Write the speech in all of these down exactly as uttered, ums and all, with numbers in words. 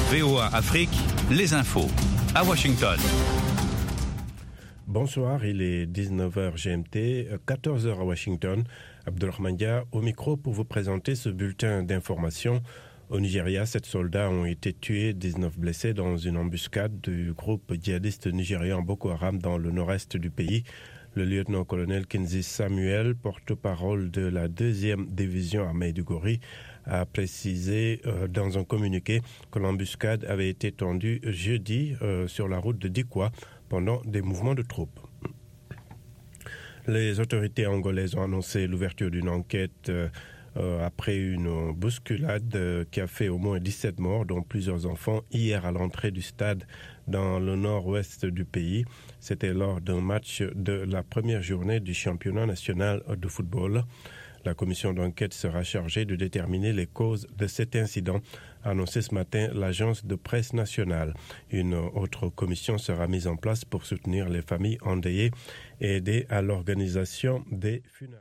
V O A Afrique, les infos, à Washington. Bonsoir, il est dix-neuf heures G M T, quatorze heures à Washington. Abdelrahman Dia au micro pour vous présenter ce bulletin d'information. Au Nigeria, sept soldats ont été tués, dix-neuf blessés dans une embuscade du groupe djihadiste nigérian Boko Haram dans le nord-est du pays. Le lieutenant-colonel Kinzi Samuel, porte-parole de la deuxième division armée du Gori, a précisé euh, dans un communiqué que l'embuscade avait été tendue jeudi euh, sur la route de Dikwa pendant des mouvements de troupes. Les autorités angolaises ont annoncé l'ouverture d'une enquête euh, euh, après une bousculade euh, qui a fait au moins dix-sept morts, dont plusieurs enfants, hier à l'entrée du stade dans le nord-ouest du pays. C'était lors d'un match de la première journée du championnat national de football. La commission d'enquête sera chargée de déterminer les causes de cet incident, a annoncé ce matin l'agence de presse nationale. Une autre commission sera mise en place pour soutenir les familles endeuillées et aider à l'organisation des funérailles.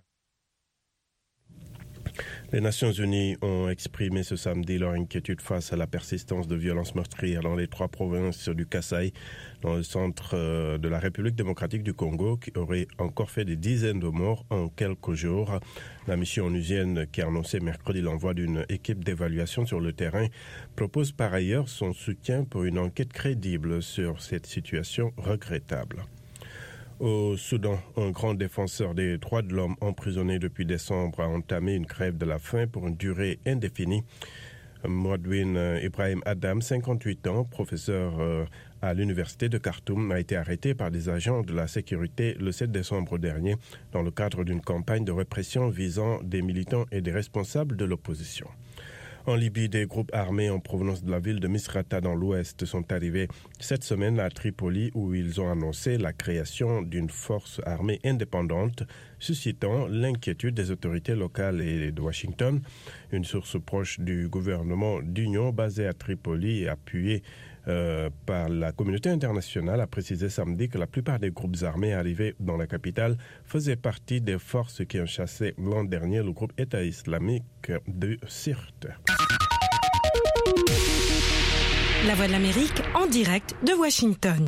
Les Nations Unies ont exprimé ce samedi leur inquiétude face à la persistance de violences meurtrières dans les trois provinces du Kasaï, dans le centre de la République démocratique du Congo, qui aurait encore fait des dizaines de morts en quelques jours. La mission onusienne, qui a annoncé mercredi l'envoi d'une équipe d'évaluation sur le terrain, propose par ailleurs son soutien pour une enquête crédible sur cette situation regrettable. Au Soudan, un grand défenseur des droits de l'homme emprisonné depuis décembre a entamé une grève de la faim pour une durée indéfinie. Mouadouine Ibrahim Adam, cinquante-huit ans, professeur à l'université de Khartoum, a été arrêté par des agents de la sécurité le sept décembre dernier dans le cadre d'une campagne de répression visant des militants et des responsables de l'opposition. En Libye, des groupes armés en provenance de la ville de Misrata dans l'ouest sont arrivés cette semaine à Tripoli où ils ont annoncé la création d'une force armée indépendante, suscitant l'inquiétude des autorités locales et de Washington. Une source proche du gouvernement d'union basée à Tripoli et appuyée Euh, par la communauté internationale a précisé samedi que la plupart des groupes armés arrivés dans la capitale faisaient partie des forces qui ont chassé l'an dernier le groupe État islamique de Sirte. La Voix de l'Amérique en direct de Washington.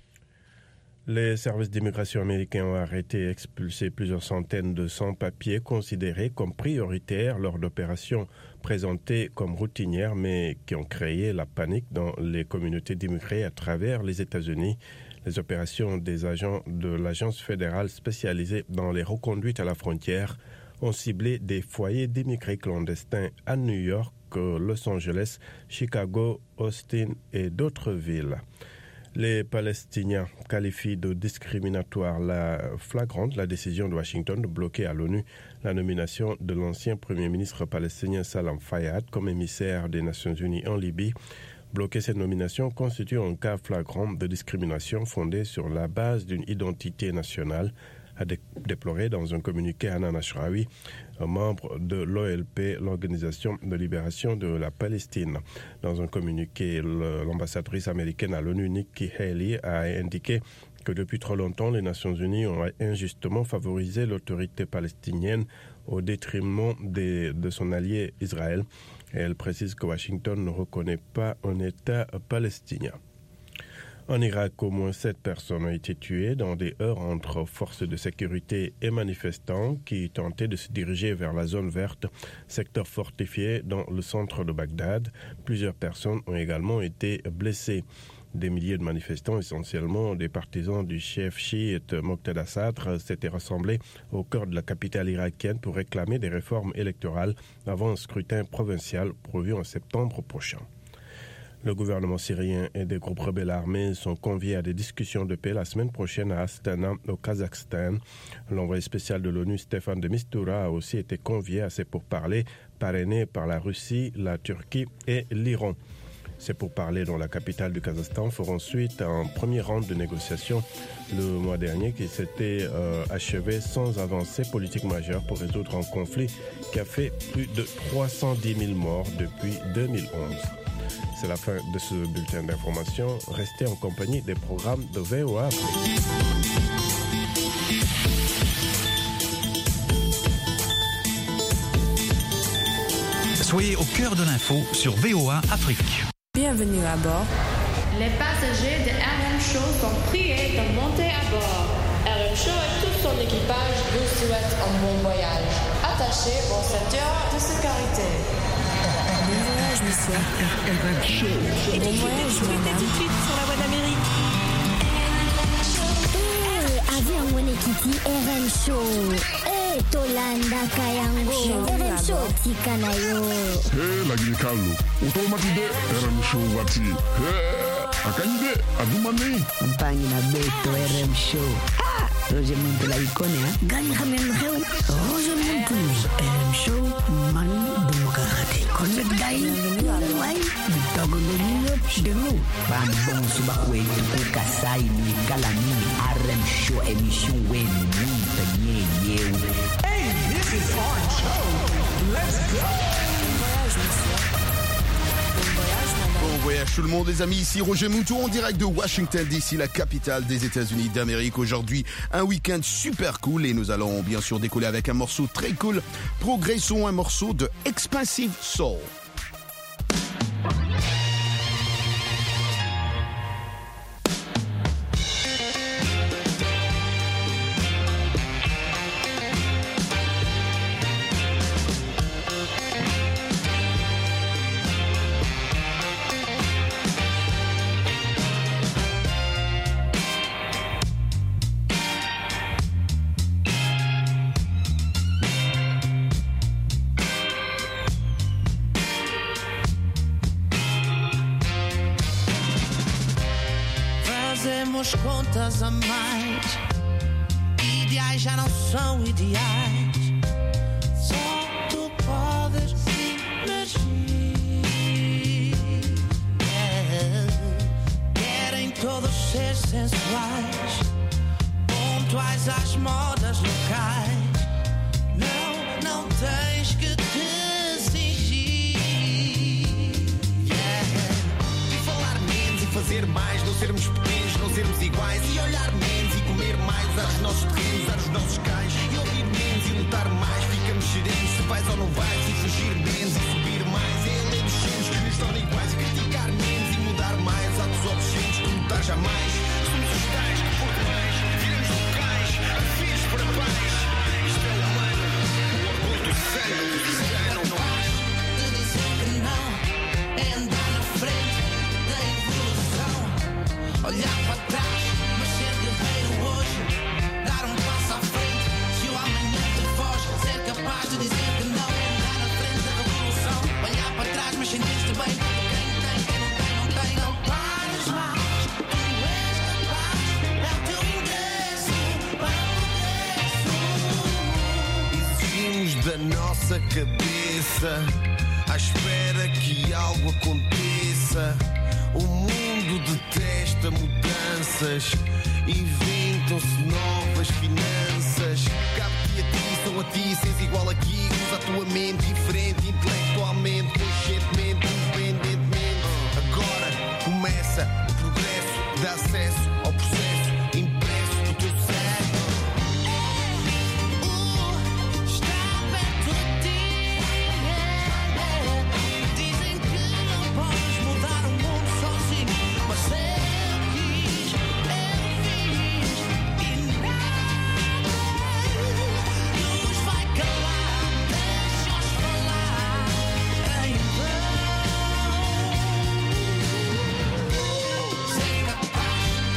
Les services d'immigration américains ont arrêté et expulsé plusieurs centaines de sans-papiers considérés comme prioritaires lors d'opérations présentées comme routinières mais qui ont créé la panique dans les communautés d'immigrés à travers les États-Unis. Les opérations des agents de l'agence fédérale spécialisée dans les reconduites à la frontière ont ciblé des foyers d'immigrés clandestins à New York, Los Angeles, Chicago, Austin et d'autres villes. Les Palestiniens qualifient de discriminatoire la flagrante la décision de Washington de bloquer à l'ONU la nomination de l'ancien Premier ministre palestinien Salam Fayyad comme émissaire des Nations Unies en Libye. Bloquer cette nomination constitue un cas flagrant de discrimination fondée sur la base d'une identité nationale, a dé- déploré dans un communiqué Hanan Ashrawi, un membre de l'O L P, l'Organisation de libération de la Palestine. Dans un communiqué, l'ambassadrice américaine à l'ONU, Nikki Haley, a indiqué que depuis trop longtemps, les Nations Unies ont injustement favorisé l'autorité palestinienne au détriment des, de son allié Israël. Et elle précise que Washington ne reconnaît pas un État palestinien. En Irak, au moins sept personnes ont été tuées dans des heurts entre forces de sécurité et manifestants qui tentaient de se diriger vers la zone verte, secteur fortifié dans le centre de Bagdad. Plusieurs personnes ont également été blessées. Des milliers de manifestants, essentiellement des partisans du chef chiite Moqtada Sadr, s'étaient rassemblés au cœur de la capitale irakienne pour réclamer des réformes électorales avant un scrutin provincial prévu en septembre prochain. Le gouvernement syrien et des groupes rebelles armés sont conviés à des discussions de paix la semaine prochaine à Astana, au Kazakhstan. L'envoyé spécial de l'ONU, Staffan de Mistura, a aussi été convié à ces pourparlers parrainés par la Russie, la Turquie et l'Iran. Ces pourparlers dans la capitale du Kazakhstan feront suite à un premier round de négociations le mois dernier qui s'était euh, achevé sans avancée politique majeure pour résoudre un conflit qui a fait plus de trois cent dix mille morts depuis deux mille onze. C'est la fin de ce bulletin d'information. Restez en compagnie des programmes de V O A Afrique. Soyez au cœur de l'info sur V O A Afrique. Bienvenue à bord. Les passagers de R M Show sont priés de monter à bord. R M Show et tout son équipage vous souhaitent un bon voyage. Attachez vos ceintures de sécurité. Bon voyage, monsieur. R M Show. Et Bon voyage, madame. tout de suite sur la Voix d'Amérique. Eh, avion wene kiti R M Show. Eh, tolanda kayango. R M Show tika na yo. He lagi kalu. Utomati de R M Show wati. He akanyide adumani. Mpangi na beto R M Show. Ah, Roger Muntu la ikone ha. Gani hamen heu. Roger Muntu. R M Show man demokrate. Connect dai. Wai. Bitogo de niyo de nou. Ban bon suba we tu kasai ni kalani R M Show émission we ni tanye yeu. Hey, this is our show. Let's go. Bon voyage, monsieur. Bon voyage, madame. Bon voyage tout le monde les amis, ici Roger Mouton en direct de Washington D C, la capitale des États-Unis d'Amérique. Aujourd'hui, un week-end super cool et nous allons bien sûr décoller avec un morceau très cool. Progressons, un morceau de Expensive Soul. Fazemos contas a mais. Ideais já não são ideais. Só tu podes emergir. Yeah. Querem todos ser sensuais, pontuais às modas locais. Não, não tens que te cingir. Yeah. E falar menos e fazer mais, não sermos pequenos, não sermos iguais. E olhar menos e comer mais, usar os nossos terrenos, usar os nossos cais. E ouvir menos e lutar mais, ficamos serenos se vais ou não vais. E fugir menos e subir mais. É a lei dos genes que nos torna iguais. E criticar menos e mudar mais. Atos obscenos que lutar jamais. Somos os tais que por demais viramos locais, afins para baixo. Isto é humano, o orgulho do sangue do cigano. De dizer que não é andar na frente da evolução. Olhar para trás, mas ser guerreiro hoje. Dar um passo à frente, se o amanhã te foge. Ser capaz de dizer que não é andar na frente da revolução. Olhar para trás, mas sentir-te bem. Quem tem, quem não tem, não tem. Não pares mais, tu és capaz. É o teu ingresso para o progresso. Exigimos da nossa cabeça, à espera que algo aconteça. O mundo detesta mudanças, inventam-se novas finanças. Cabe-te a ti, são a ti, sês igual aqui. Usa a tua mente diferente, intelectualmente, conscientemente, independentemente. Agora começa o progresso, dá acesso ao processo impresso do teu cérebro. Está perto de ti. Dizem que não podes mudar o mundo sozinho, mas eu quis, eu fiz e nada nos vai calar. Deixa-os falar em vão. Ser capaz de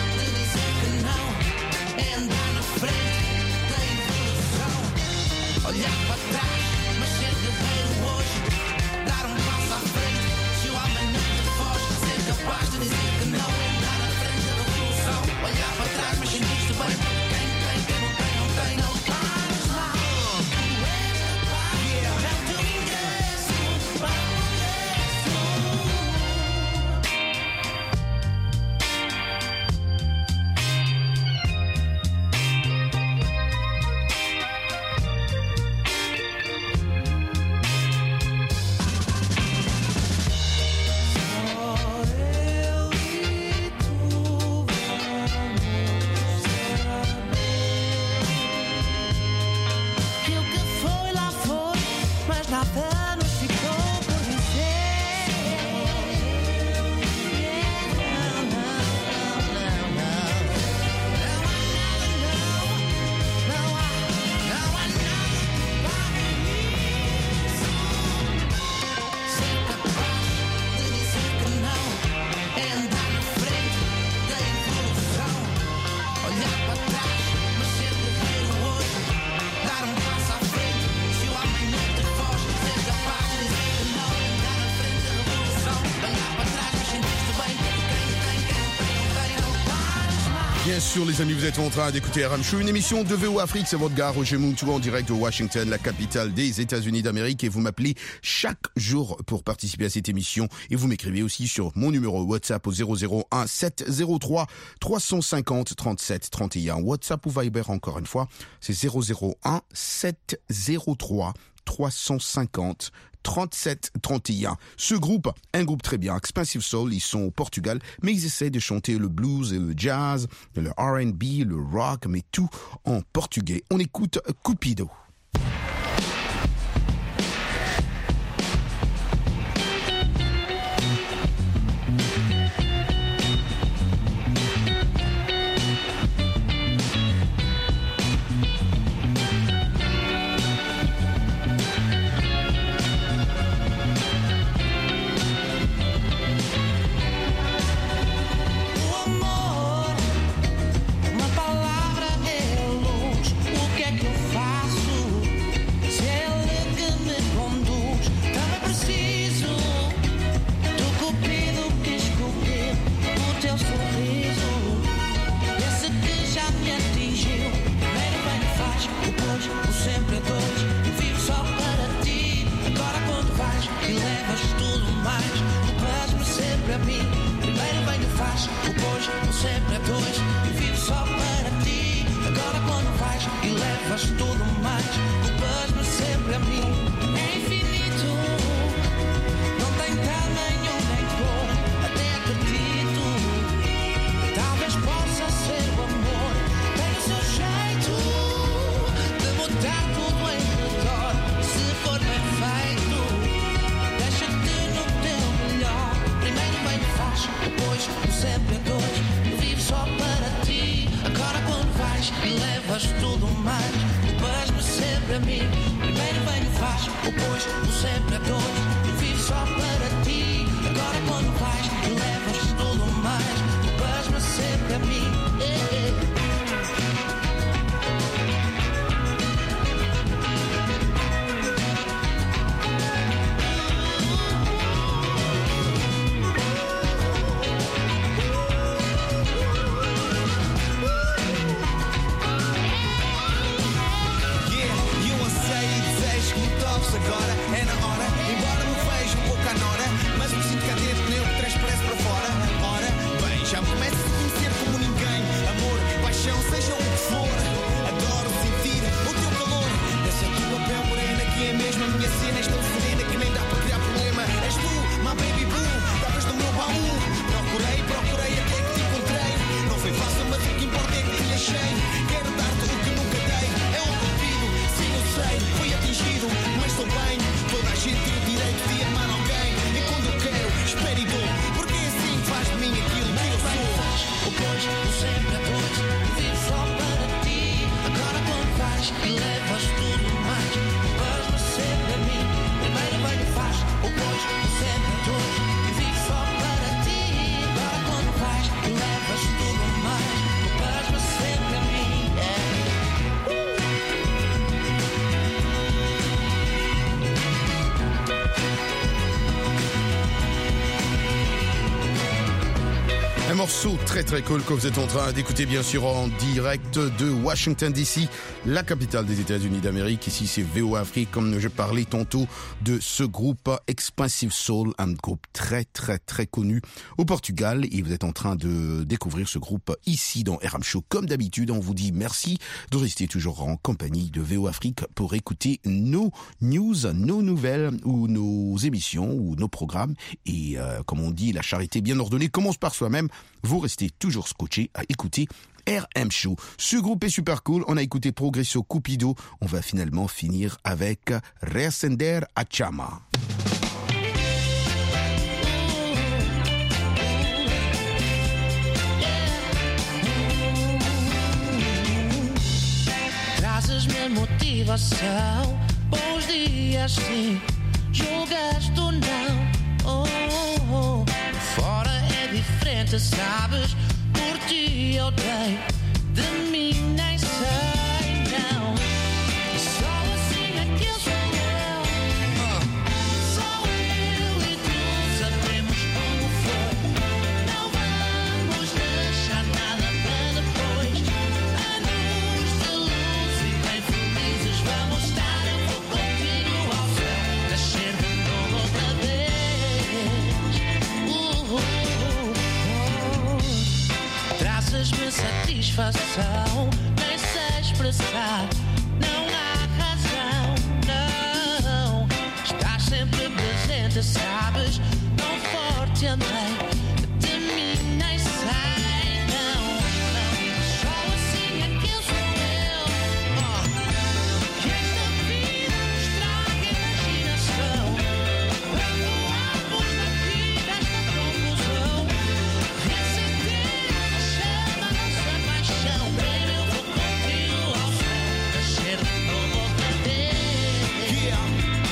Bien sûr, les amis, vous êtes en train d'écouter R M Show, une émission de V O Afrique. C'est votre gars, Roger Mountou, en direct de Washington, la capitale des États-Unis d'Amérique. Et vous m'appelez chaque jour pour participer à cette émission. Et vous m'écrivez aussi sur mon numéro WhatsApp au zéro zéro un sept zéro trois trois cent cinquante trente-sept trente et un. WhatsApp ou Viber, encore une fois, c'est zéro zéro un sept zéro trois trois cent cinquante trente-sept trente et un. Ce groupe, un groupe très bien, Expensive Soul, ils sont au Portugal, mais ils essaient de chanter le blues et le jazz, le R and B, le rock, mais tout en portugais. On écoute Cupido. Un morceau très très cool que vous êtes en train d'écouter bien sûr en direct de Washington D C, la capitale des États-Unis d'Amérique. Ici c'est V O Afrique, comme je parlais tantôt de ce groupe Expensive Soul, un groupe très très très connu au Portugal, et vous êtes en train de découvrir ce groupe ici dans R M Show. Comme d'habitude, on vous dit merci de rester toujours en compagnie de V O Afrique pour écouter nos news, nos nouvelles ou nos émissions ou nos programmes. Et euh, comme on dit, la charité bien ordonnée commence par soi-même. Vous restez toujours scotché à écouter R M Show. Ce groupe est super cool. On a écouté Progresso Cupido. On va finalement finir avec Reacender a Chama. Trazes-me motivação, bons dias sim, julgas tu não. Oh, oh, oh. Fora é diferente, sabes? Por ti eu dei, de mim nem sei, não. Só assim é que eu sou eu. Só eu e tu sabemos como foi. Não vamos deixar nada para depois. satisfação, nem sei expressar, não há razão, não. Estás sempre presente, sabes, tão forte andei, de mim nem sei, não, não. Só assim é que eu sou eu, oh. Que esta vida nos traga imaginação, quando ambos na vida esta confusão, reacender a chama, nossa paixão, baby, eu vou contigo ao céu, nascer de novo outra vez. Yeah.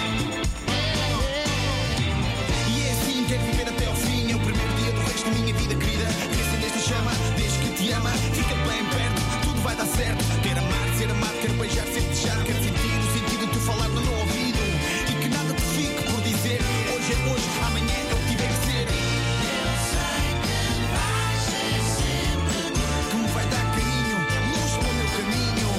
E é assim, quero viver até ao fim. É o primeiro dia do resto da minha vida, querida. Que acendeste a chama, desde que te ama, fica bem perto, tudo vai dar certo. Quero amar, ser amado, quero beijar, ser deixar. Quero sentir o sentido de tu falar no meu ouvido. E que nada te fique por dizer. Hoje é hoje, amanhã é o que tiver que ser. Eu sei que vai ser sempre Que me vai dar carinho, luz para o meu caminho.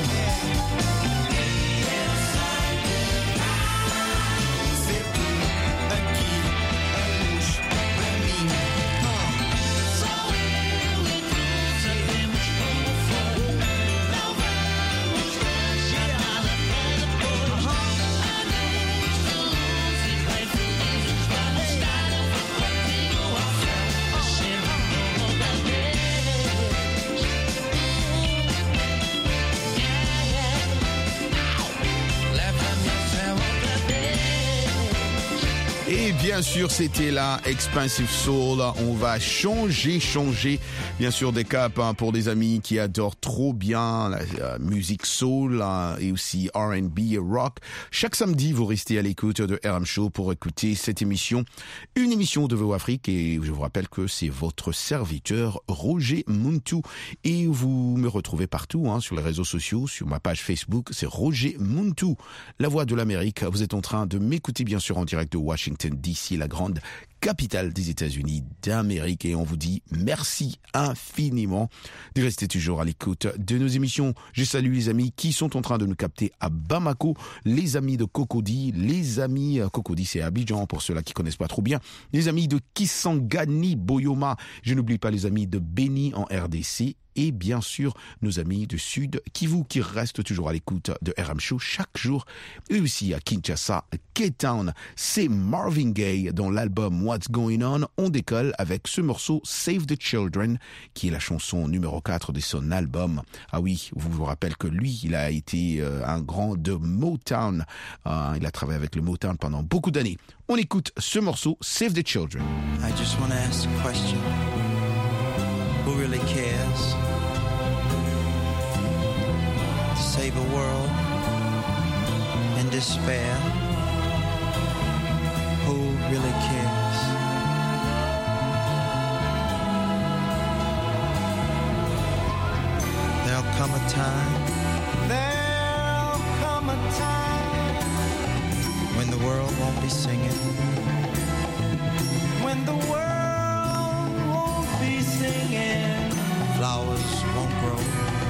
eu sei que Ser tu, aqui, a luz para mim. sou eu e tu, sabemos como foi, não vamos deixar nada para depois. Anos de luz e bem felizes vamos estar, eu vou contigo ao céu, nascer de novo outra vez. Leva-me ao céu outra vez. Et bien sûr, c'était la Expensive Soul. On va changer, changer, bien sûr, des caps hein, pour des amis qui adorent trop bien la euh, musique soul hein, et aussi R and B et rock. Chaque samedi, vous restez à l'écoute de R M Show pour écouter cette émission. Une émission de V O Afrique et je vous rappelle que c'est votre serviteur Roger Muntu. Et vous me retrouvez partout hein, sur les réseaux sociaux, sur ma page Facebook, c'est Roger Muntu, la voix de l'Amérique. Vous êtes en train de m'écouter bien sûr en direct de Washington D C, la grande capitale des États-Unis d'Amérique, et on vous dit merci infiniment de rester toujours à l'écoute de nos émissions. Je salue les amis qui sont en train de nous capter à Bamako, les amis de Cocody, les amis Cocody c'est Abidjan pour ceux-là qui connaissent pas trop bien, les amis de Kisangani, Boyoma, je n'oublie pas les amis de Beni en R D C, et bien sûr nos amis du Sud Kivu qui restent toujours à l'écoute de R M Show chaque jour, et aussi à Kinshasa, K-Town. C'est Marvin Gaye dans l'album What's Going On. On décolle avec ce morceau Save the Children qui est la chanson numéro quatre de son album. Ah oui, vous vous rappelez que lui, il a été euh, un grand de Motown. Euh, il a travaillé avec le Motown pendant beaucoup d'années. On écoute ce morceau Save the Children. I just want to ask a question. Who really cares? To save a world in despair. Who really cares? There'll come a time. There'll come a time when the world won't be singing. When the world won't be singing. Flowers won't grow.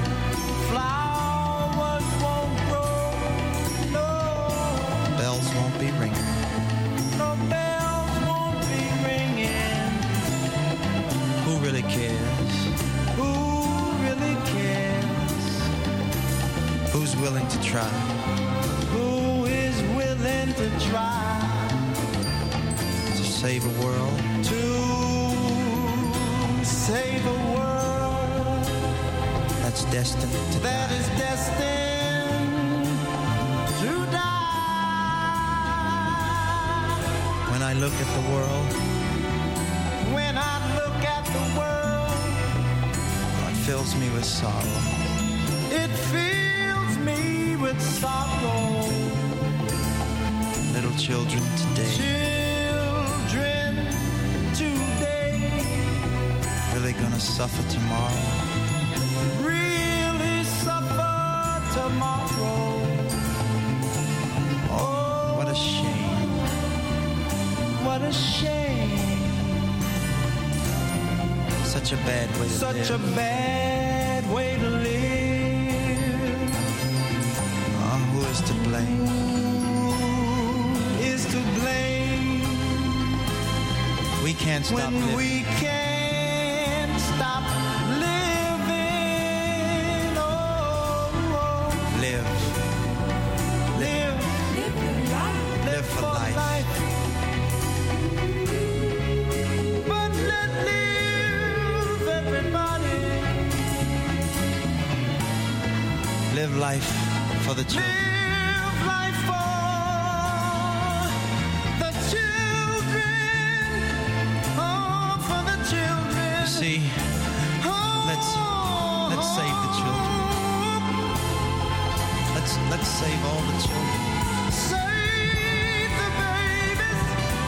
Flowers won't grow. No. Bells won't be ringing. No bells won't be ringing. Who really cares? Who really cares? Who's willing to try? Who is willing to try to save a world? To save a world that's destined to that die. Is destined to die. When I look at the world, when I look at the world, it fills me with sorrow. It fills me with sorrow. Little children today. Children today. Really gonna suffer tomorrow. Really suffer tomorrow. Oh, what a shame. What a shame. Such a bad way to Such live. Such a bad way to live. Oh, who is to blame? Who is to blame? We can't stop when living. we can't stop living. live life for the children. Live life for the children. Oh, for the children. You see, let's let's save the children. Let's let's save all the children. Save the babies.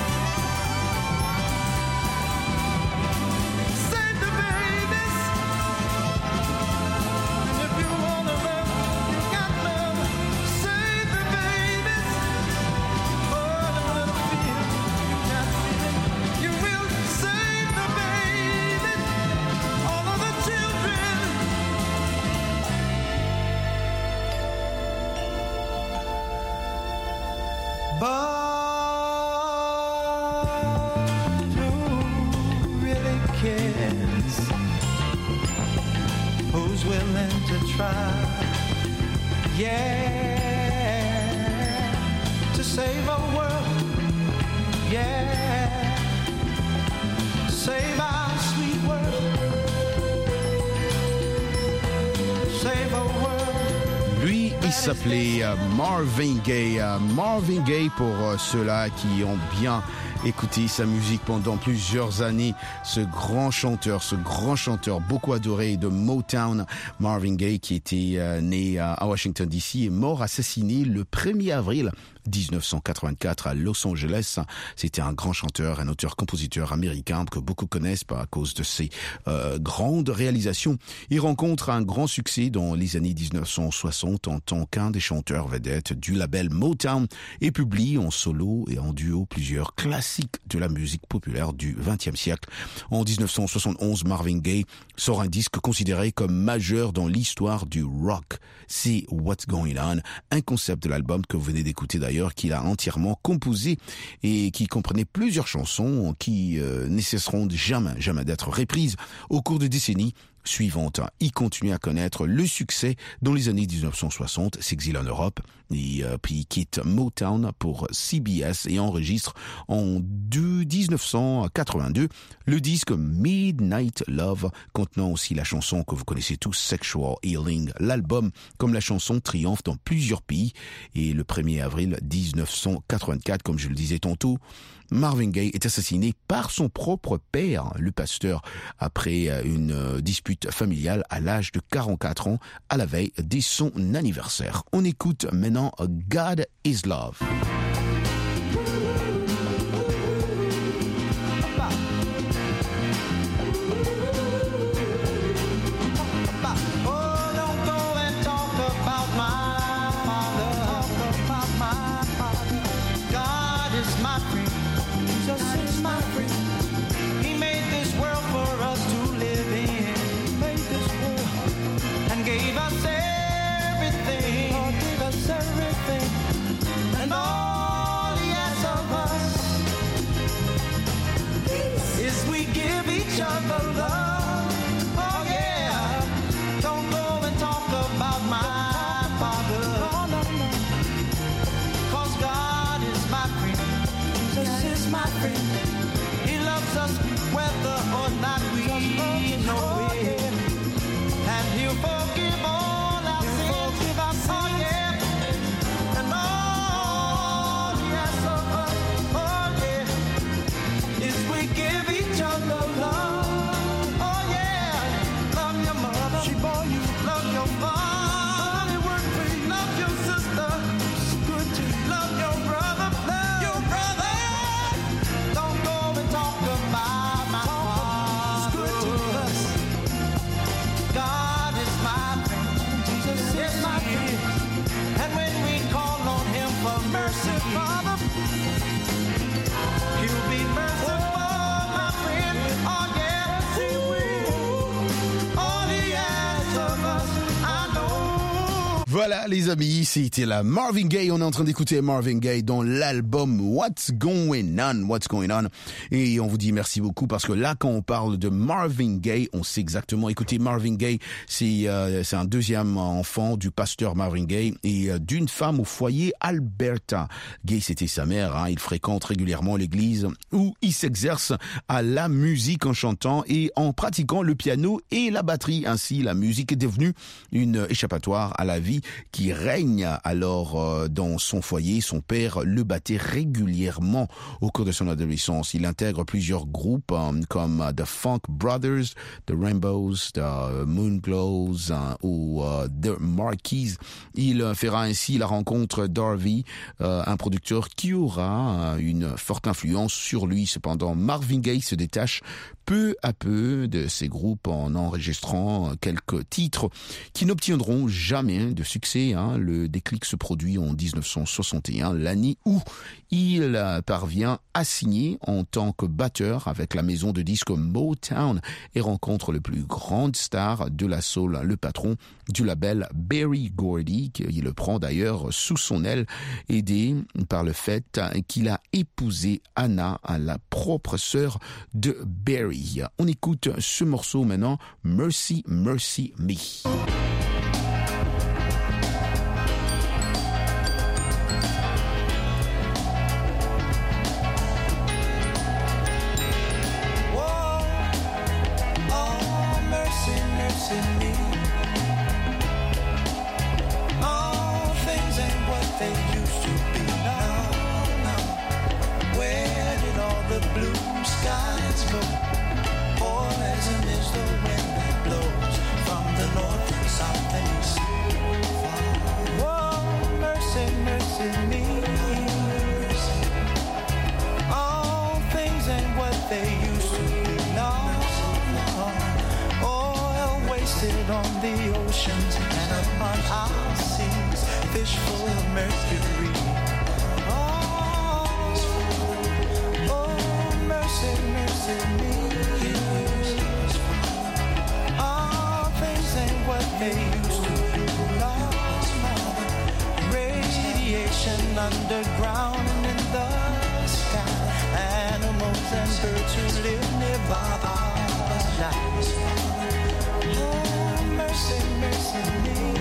Save the babies. And if you wanna love, you got love. Save the babies. Oh, the little fear you got feeling. You will save the babies. All of the children. But who really cares? Who's willing to try? Yeah, to save our world. Yeah, save our sweet world. Save our world. Lui, il s'appelait euh, Marvin Gaye. Euh, Marvin Gaye, pour euh, ceux-là qui ont bien écouté sa musique pendant plusieurs années, ce grand chanteur, ce grand chanteur beaucoup adoré de Motown, Marvin Gaye, qui était euh, né euh, à Washington D C et mort assassiné le premier avril dix-neuf cent quatre-vingt-quatre à Los Angeles. C'était un grand chanteur, un auteur-compositeur américain que beaucoup connaissent à cause de ses euh, grandes réalisations. Il rencontre un grand succès dans les années dix-neuf cent soixante en tant qu'un des chanteurs vedettes du label Motown et publie en solo et en duo plusieurs classiques de la musique populaire du vingtième siècle. En dix-neuf cent soixante-onze, Marvin Gaye sort un disque considéré comme majeur dans l'histoire du rock. C'est What's Going On, un concept de l'album que vous venez d'écouter d'ailleurs, qu'il a entièrement composé et qui comprenait plusieurs chansons qui euh, ne cesseront jamais, jamais d'être reprises au cours des décennies suivantes. Il continue à connaître le succès dans les années dix-neuf cent soixante, s'exile en Europe, et euh, puis il quitte Motown pour C B S et enregistre en dix-neuf cent quatre-vingt-deux le disque Midnight Love, contenant aussi la chanson que vous connaissez tous, Sexual Healing. L'album, comme la chanson, triomphe dans plusieurs pays et le premier avril dix-neuf cent quatre-vingt-quatre, comme je le disais tantôt, Marvin Gaye est assassiné par son propre père, le pasteur, après une dispute familiale à l'âge de quarante-quatre ans, à la veille de son anniversaire. On écoute maintenant God is Love. Voilà les amis, c'était la Marvin Gaye. On est en train d'écouter Marvin Gaye dans l'album What's Going On, What's Going On. Et on vous dit merci beaucoup parce que là, quand on parle de Marvin Gaye, on sait exactement. Écoutez, Marvin Gaye, c'est euh, c'est un deuxième enfant du pasteur Marvin Gaye et euh, d'une femme au foyer, Alberta Gaye. C'était sa mère. Hein. Il fréquente régulièrement l'église où il s'exerce à la musique en chantant et en pratiquant le piano et la batterie. Ainsi, la musique est devenue une échappatoire à la vie qui règne alors euh, dans son foyer. Son père le battait régulièrement au cours de son adolescence. Il intègre plusieurs groupes euh, comme uh, The Funk Brothers, The Rainbows, The Moonglows uh, ou uh, The Marquis. Il fera ainsi la rencontre d'Harvey, euh, un producteur qui aura euh, une forte influence sur lui. Cependant, Marvin Gaye se détache peu à peu de ces groupes en enregistrant quelques titres qui n'obtiendront jamais de succès. Hein. Le déclic se produit en dix-neuf cent soixante et un, l'année où il parvient à signer en tant que batteur avec la maison de disques Motown et rencontre le plus grand star de la soul, le patron du label Berry Gordy, qui le prend d'ailleurs sous son aile, aidé par le fait qu'il a épousé Anna, la propre sœur de Berry. On écoute ce morceau maintenant, Mercy, Mercy Me. On the oceans and upon our seas, fish full of mercury. Oh, oh, mercy, mercy me. All things ain't what they used to be. No, radiation underground and in the sky. Animals and birds who live nearby our lives. Mercy, mercy me.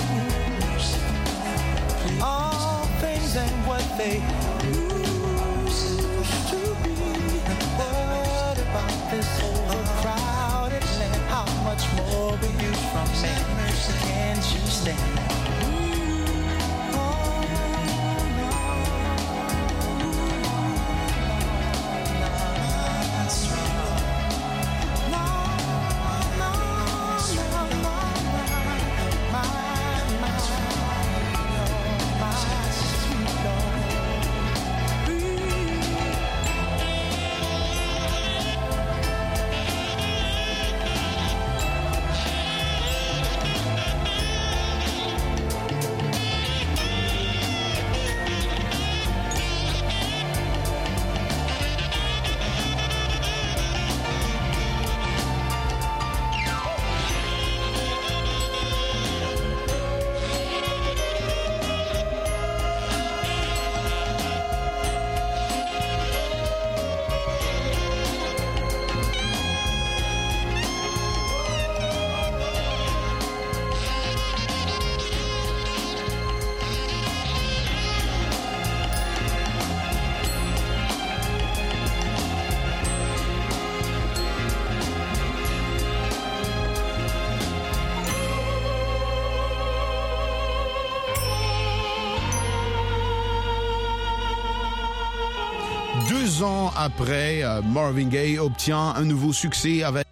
All things ain't what they used to be. What about this overcrowded land? How much more will you from me? Can't you stand? Deux ans après, Marvin Gaye obtient un nouveau succès avec